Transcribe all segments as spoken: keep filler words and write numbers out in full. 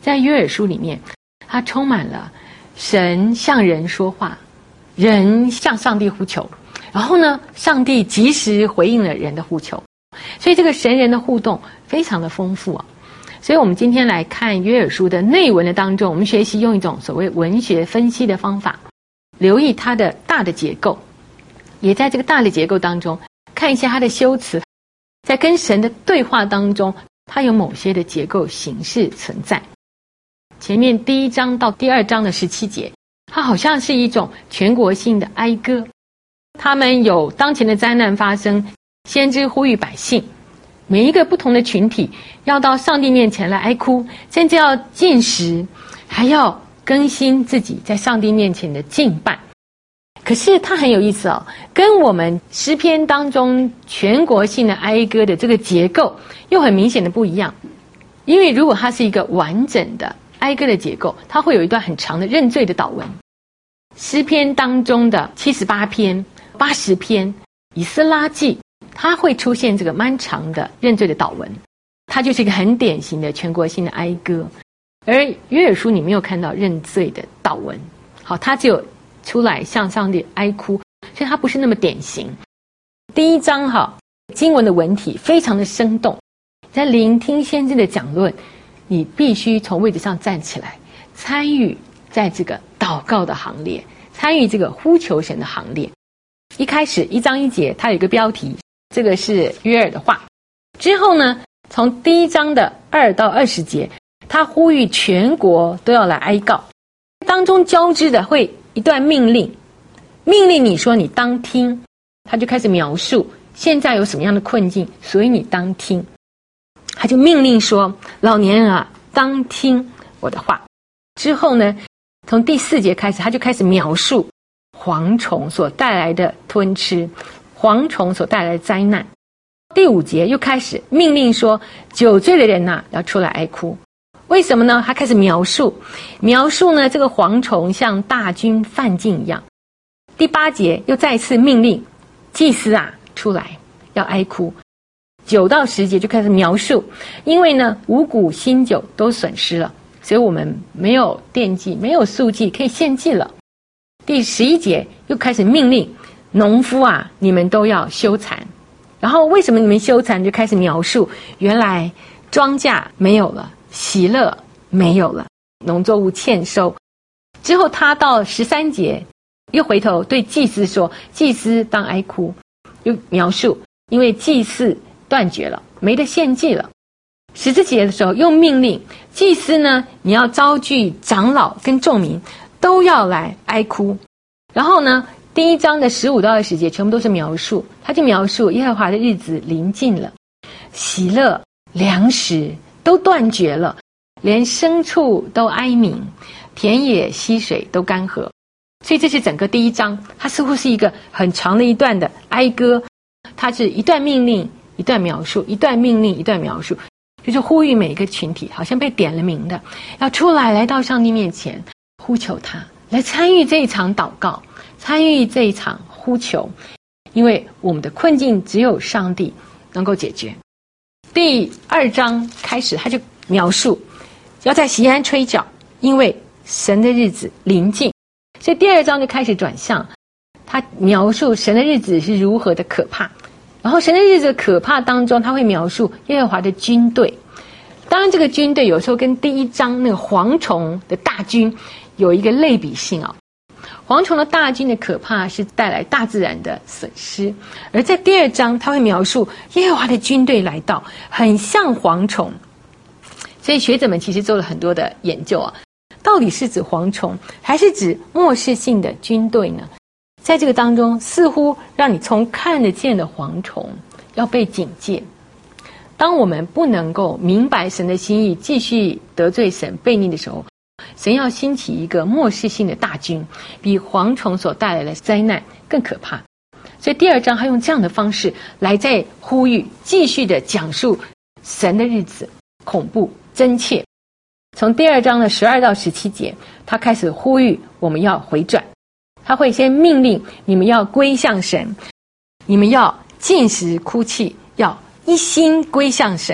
在约珥书里面，它充满了神向人说话，人向上帝呼求，然后呢，上帝及时回应了人的呼求，所以这个神人的互动非常的丰富啊。所以我们今天来看约珥书的内文的当中，我们学习用一种所谓文学分析的方法，留意它的大的结构，也在这个大的结构当中看一下它的修辞，在跟神的对话当中，它有某些的结构形式存在。前面第一章到第二章的十七节，它好像是一种全国性的哀歌，他们有当前的灾难发生，先知呼吁百姓，每一个不同的群体要到上帝面前来哀哭，甚至要禁食，还要更新自己在上帝面前的敬拜。可是它很有意思哦，跟我们诗篇当中全国性的哀歌的这个结构又很明显的不一样。因为如果它是一个完整的哀歌的结构，它会有一段很长的认罪的祷文。诗篇当中的七十八篇、八十篇、以斯拉记，它会出现这个蛮长的认罪的祷文，它就是一个很典型的全国性的哀歌。而约珥书你没有看到认罪的祷文，好，它只有出来向上帝哀哭，所以它不是那么典型。第一章哈，经文的文体非常的生动，在聆听先知的讲论，你必须从位置上站起来，参与在这个祷告的行列，参与这个呼求神的行列。一开始一章一节，它有一个标题，这个是约珥的话。之后呢，从第一章的二到二十节，他呼吁全国都要来哀告，当中交织的会一段命令，命令你说你当听，他就开始描述现在有什么样的困境，所以你当听。他就命令说，老年人啊，当听我的话。之后呢，从第四节开始，他就开始描述蝗虫所带来的吞吃，蝗虫所带来的灾难。第五节又开始命令说，酒醉的人啊，要出来哀哭。为什么呢？他开始描述描述呢这个蝗虫像大军犯境一样。第八节又再次命令祭司啊出来要哀哭。九到十节就开始描述，因为呢五谷新酒都损失了，所以我们没有奠祭，没有素祭可以献祭了。第十一节又开始命令农夫啊，你们都要休蚕。然后为什么你们休蚕，就开始描述原来庄稼没有了，喜乐没有了，农作物欠收。之后他到十三节又回头对祭司说，祭司当哀哭，又描述因为祭祀断绝了，没得献祭了。十四节的时候又命令祭司呢，你要召聚长老跟众民都要来哀哭。然后呢，第一章的十五到二十节全部都是描述，他就描述耶和华的日子临近了，喜乐粮食都断绝了，连牲畜都哀鸣，田野溪水都干涸。所以这是整个第一章，它似乎是一个很长的一段的哀歌，它是一段命令一段描述，一段命令一段描述，就是呼吁每一个群体好像被点了名的，要出来来到上帝面前呼求他，来参与这一场祷告，参与这一场呼求，因为我们的困境只有上帝能够解决。第二章开始他就描述要在锡安吹角，因为神的日子临近。所以第二章就开始转向，他描述神的日子是如何的可怕，然后神的日子的可怕当中，他会描述耶和华的军队。当然这个军队有时候跟第一章那个蝗虫的大军有一个类比性啊、哦。蝗虫的大军的可怕是带来大自然的损失，而在第二章他会描述耶和华的军队来到，很像蝗虫。所以学者们其实做了很多的研究啊，到底是指蝗虫还是指末世性的军队呢？在这个当中似乎让你从看得见的蝗虫要被警戒。当我们不能够明白神的心意，继续得罪神悖逆的时候，神要兴起一个末世性的大军，比蝗虫所带来的灾难更可怕。所以第二章他用这样的方式来再呼吁，继续的讲述神的日子恐怖真切。从第二章的十二到十七节，他开始呼吁我们要回转，他会先命令你们要归向神，你们要禁食哭泣，要一心归向神。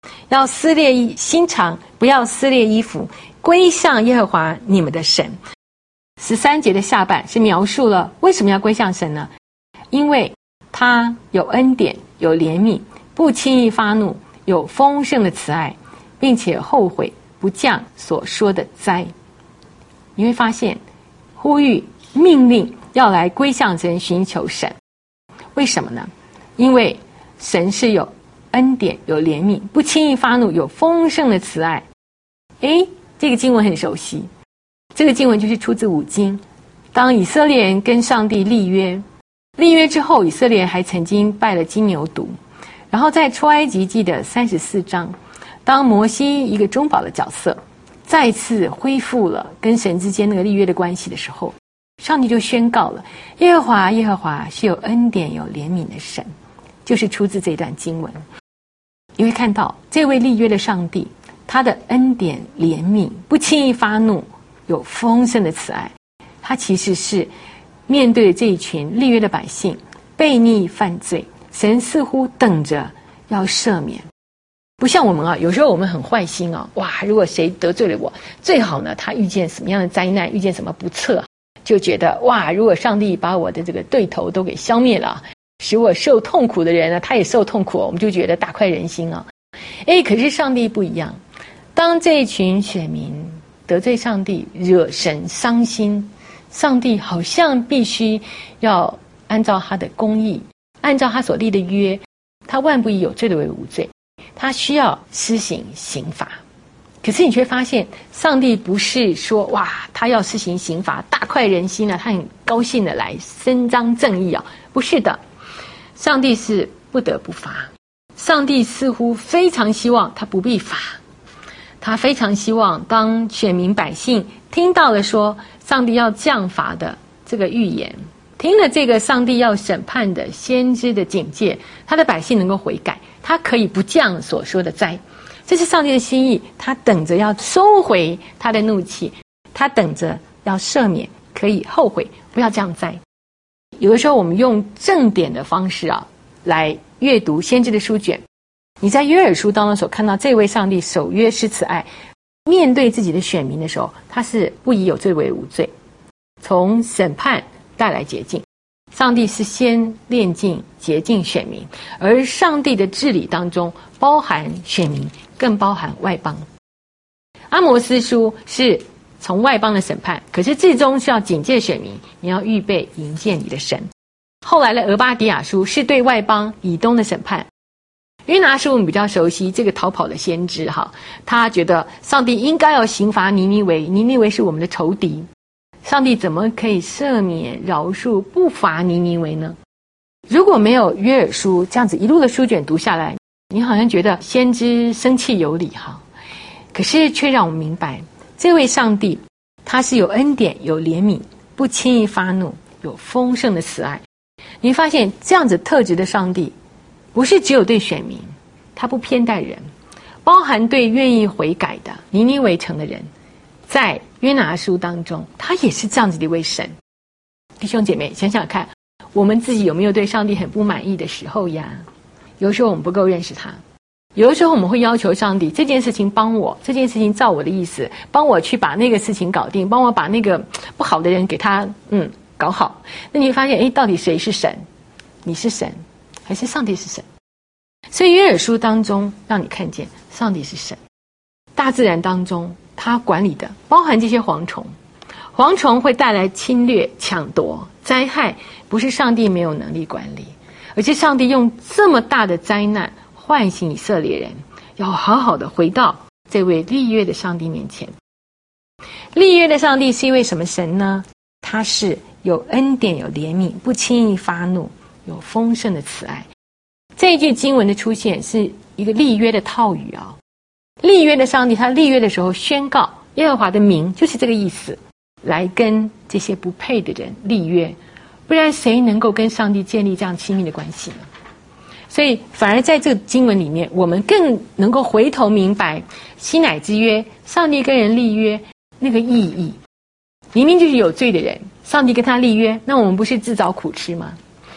要撕裂心肠，不要撕裂衣服，归向耶和华你们的神。十三节的下半是描述了为什么要归向神呢？因为他有恩典，有怜悯，不轻易发怒，有丰盛的慈爱，并且后悔不降所说的灾。你会发现呼吁命令要来归向神，寻求神。为什么呢？因为神是有恩典，有怜悯，不轻易发怒，有丰盛的慈爱。诶，这个经文很熟悉，这个经文就是出自五经。当以色列人跟上帝立约，立约之后，以色列人还曾经拜了金牛犊。然后在出埃及记的三十四章，当摩西一个中保的角色再次恢复了跟神之间那个立约的关系的时候，上帝就宣告了，耶和华耶和华是有恩典有怜悯的神，就是出自这段经文。你会看到这位立约的上帝，他的恩典怜悯，不轻易发怒，有丰盛的慈爱。他其实是面对这一群立约的百姓悖逆犯罪，神似乎等着要赦免。不像我们啊，有时候我们很坏心啊，哇，如果谁得罪了我，最好呢他遇见什么样的灾难，遇见什么不测，就觉得哇，如果上帝把我的这个对头都给消灭了，使我受痛苦的人呢，他也受痛苦，我们就觉得大快人心啊。诶，可是上帝不一样，当这一群选民得罪上帝，惹神伤心，上帝好像必须要按照他的公义，按照他所立的约，他万不以有罪的为无罪，他需要施行刑罚。可是你却发现上帝不是说哇，他要施行刑罚大快人心了，他很高兴的来伸张正义啊，不是的，上帝是不得不罚。上帝似乎非常希望他不必罚，他非常希望当选民百姓听到了说上帝要降罚的这个预言，听了这个上帝要审判的先知的警戒，他的百姓能够悔改，他可以不降所说的灾。这是上帝的心意，他等着要收回他的怒气，他等着要赦免，可以后悔，不要降灾。有的时候我们用正典的方式啊来阅读先知的书卷，你在约珥书当中所看到这位上帝守约施慈爱，面对自己的选民的时候，他是不以有罪为无罪，从审判带来洁净。上帝是先炼净洁净选民，而上帝的治理当中包含选民，更包含外邦。阿摩司书是从外邦的审判，可是最终是要警戒选民，你要预备迎接你的神。后来的俄巴底亚书是对外邦以东的审判。约拿书我们比较熟悉，这个逃跑的先知哈，他觉得上帝应该要刑罚尼尼微，尼尼微是我们的仇敌，上帝怎么可以赦免饶恕不罚尼尼微呢？如果没有约珥书这样子一路的书卷读下来，你好像觉得先知生气有理哈，可是却让我们明白，这位上帝他是有恩典有怜悯，不轻易发怒，有丰盛的慈爱。你会发现这样子特质的上帝不是只有对选民，他不偏待人，包含对愿意悔改的尼尼微城的人，在约拿书当中他也是这样子的一位神。弟兄姐妹想想看，我们自己有没有对上帝很不满意的时候呀？有时候我们不够认识他，有的时候我们会要求上帝这件事情帮我，这件事情照我的意思，帮我去把那个事情搞定，帮我把那个不好的人给他嗯搞好。那你会发现，诶，到底谁是神？你是神还是上帝是神？所以约珥书当中让你看见上帝是神。大自然当中他管理的包含这些蝗虫，蝗虫会带来侵略抢夺灾害，不是上帝没有能力管理，而是上帝用这么大的灾难唤醒以色列人，要好好的回到这位立约的上帝面前。立约的上帝是一位什么神呢？他是有恩典有怜悯，不轻易发怒，有丰盛的慈爱。这一句经文的出现是一个立约的套语啊、哦。立约的上帝他立约的时候宣告耶和华的名，就是这个意思，来跟这些不配的人立约，不然谁能够跟上帝建立这样亲密的关系呢？所以反而在这个经文里面，我们更能够回头明白西乃之约，上帝跟人立约那个意义。明明就是有罪的人，上帝跟他立约，那我们不是自找苦吃吗？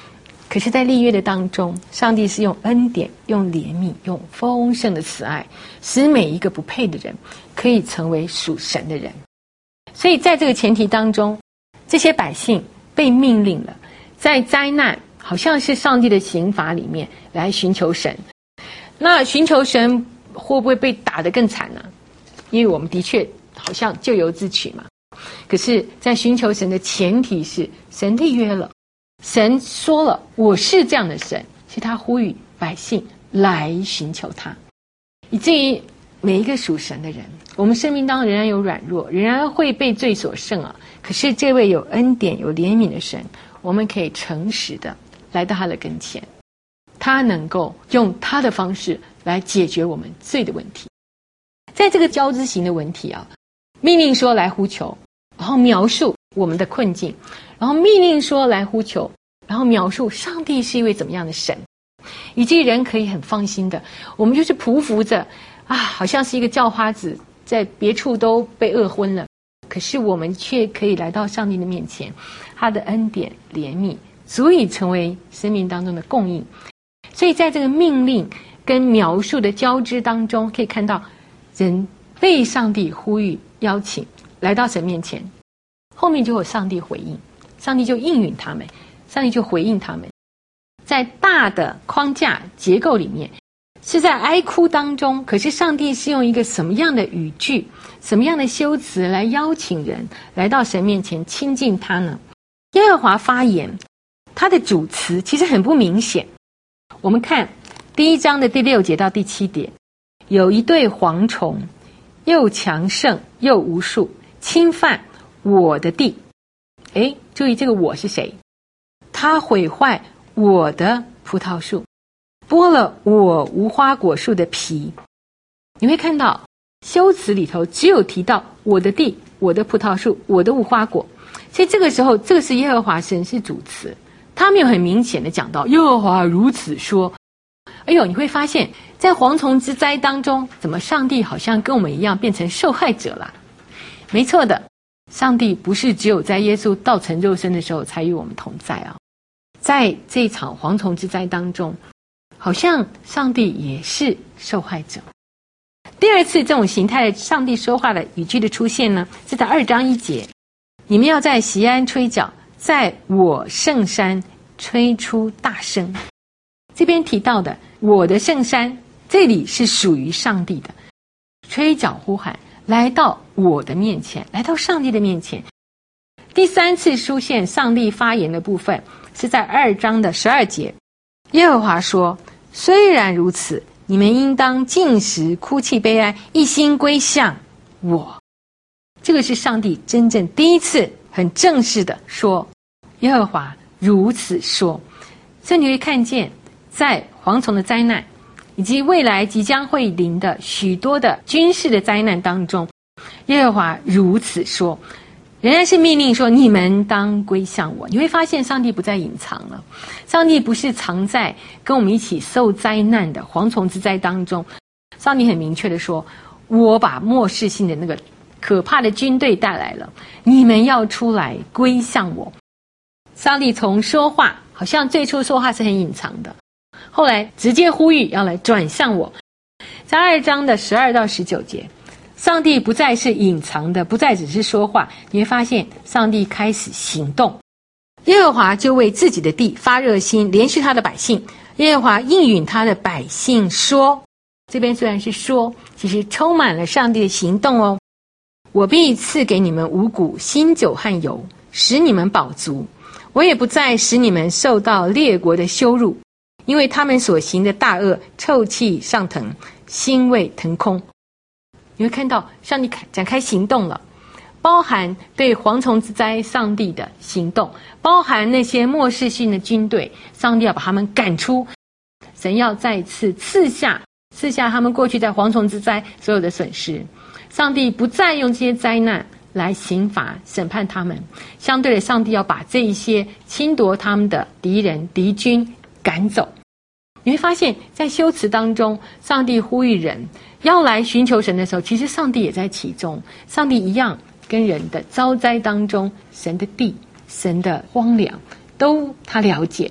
可是在立约的当中，上帝是用恩典、用怜悯、用丰盛的慈爱，使每一个不配的人可以成为属神的人。所以在这个前提当中，这些百姓被命令了，在灾难好像是上帝的刑罚里面来寻求神。那寻求神会不会被打得更惨呢？因为我们的确好像咎由自取嘛。可是在寻求神的前提是神立约了，神说了我是这样的神，所以他呼吁百姓来寻求他，以至于每一个属神的人，我们生命当中仍然有软弱，仍然会被罪所胜啊。可是这位有恩典有怜悯的神，我们可以诚实的来到他的跟前，他能够用他的方式来解决我们罪的问题。在这个交织型的文体啊，命令说来呼求，然后描述我们的困境，然后命令说来呼求，然后描述上帝是一位怎么样的神，以至于人可以很放心的，我们就是匍匐着啊，好像是一个叫花子在别处都被饿昏了，可是我们却可以来到上帝的面前，他的恩典怜悯足以成为生命当中的供应。所以在这个命令跟描述的交织当中，可以看到人被上帝呼吁邀请来到神面前，后面就有上帝回应，上帝就应允他们，上帝就回应他们。在大的框架结构里面是在哀哭当中，可是上帝是用一个什么样的语句，什么样的修辞来邀请人来到神面前亲近他呢？耶和华发言，他的主词其实很不明显。我们看第一章的第六节到第七节，有一对蝗虫，又强盛又无数，侵犯我的地。诶，注意这个我是谁？他毁坏我的葡萄树，剥了我无花果树的皮。你会看到修辞里头只有提到我的地、我的葡萄树、我的无花果，所以这个时候这个是耶和华神是主词，他没有很明显的讲到耶和华如此说。哎呦，你会发现在蝗虫之灾当中，怎么上帝好像跟我们一样变成受害者了？没错的，上帝不是只有在耶稣道成肉身的时候才与我们同在啊，在这场蝗虫之灾当中，好像上帝也是受害者。第二次这种形态的上帝说话的语句的出现呢，是在二章一节，你们要在锡安吹角，在我圣山吹出大声。这边提到的我的圣山，这里是属于上帝的，吹角呼喊来到我的面前，来到上帝的面前。第三次出现上帝发言的部分是在二章的十二节，耶和华说，虽然如此，你们应当禁食哭泣悲哀，一心归向我。这个是上帝真正第一次很正式的说，耶和华如此说。所以你会看见在蝗虫的灾难以及未来即将会临的许多的军事的灾难当中，耶和华如此说，仍然是命令说你们当归向我。你会发现上帝不再隐藏了，上帝不是藏在跟我们一起受灾难的蝗虫之灾当中，上帝很明确的说，我把末世性的那个可怕的军队带来了，你们要出来归向我。上帝从说话，好像最初说话是很隐藏的，后来直接呼吁要来转向我。在二章的十二到十九节，上帝不再是隐藏的，不再只是说话，你会发现上帝开始行动。耶和华就为自己的地发热心，连续他的百姓。耶和华应允他的百姓说，这边虽然是说，其实充满了上帝的行动哦。我必赐给你们五谷、新酒和油，使你们饱足。我也不再使你们受到列国的羞辱，因为他们所行的大恶，臭气上腾，腥味腾空。你会看到上帝展开行动了，包含对蝗虫之灾上帝的行动，包含那些末世性的军队，上帝要把他们赶出，神要再次赐下赐下他们过去在蝗虫之灾所有的损失。上帝不再用这些灾难来刑罚审判他们，相对的上帝要把这一些侵夺他们的敌人敌军赶走。你会发现在修辞当中，上帝呼吁人要来寻求神的时候，其实上帝也在其中。上帝一样跟人的遭灾当中，神的地、神的荒凉都他了解，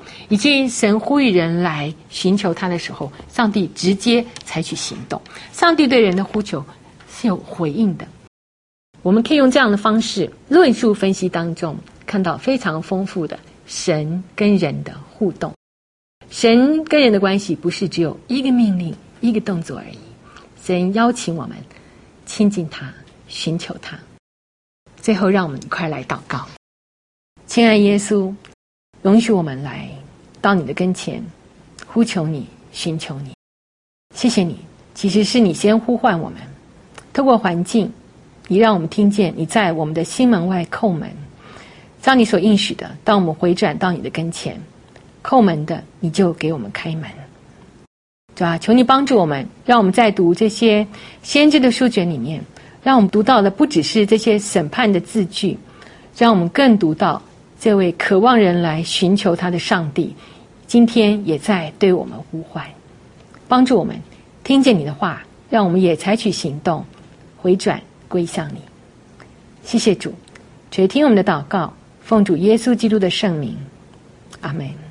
以至于神呼吁人来寻求他的时候，上帝直接采取行动。上帝对人的呼求是有回应的。我们可以用这样的方式论述分析当中看到非常丰富的神跟人的互动。神跟人的关系不是只有一个命令一个动作而已，神邀请我们亲近他，寻求他。最后让我们一块来祷告。亲爱耶稣，容许我们来到你的跟前，呼求你，寻求你。谢谢你，其实是你先呼唤我们，透过环境，你让我们听见你在我们的心门外叩门。照你所应许的，当我们回转到你的跟前，叩门的你就给我们开门。主啊，求你帮助我们，让我们在读这些先知的书卷里面，让我们读到的不只是这些审判的字句，让我们更读到这位渴望人来寻求他的上帝，今天也在对我们呼唤。帮助我们听见你的话，让我们也采取行动，回转归向你。谢谢主，垂听我们的祷告，奉主耶稣基督的圣名，阿们。